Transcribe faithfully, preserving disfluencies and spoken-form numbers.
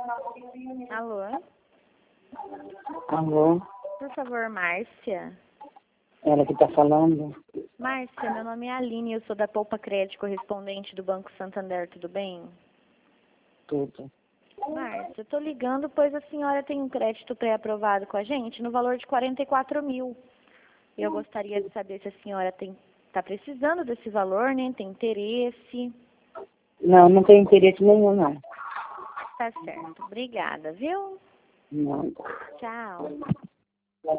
Alô? Alô? Por favor, Márcia. Ela que tá falando? Márcia, meu nome é Aline, eu sou da Poupa Crédito, correspondente do Banco Santander, tudo bem? Tudo. Márcia, eu tô ligando pois a senhora tem um crédito pré-aprovado com a gente no valor de quarenta e quatro mil. Eu gostaria de saber se a senhora tem, tá precisando desse valor, né? Tem interesse. Não, não tenho interesse nenhum, não. Tá certo. Obrigada, viu? Não. Tchau.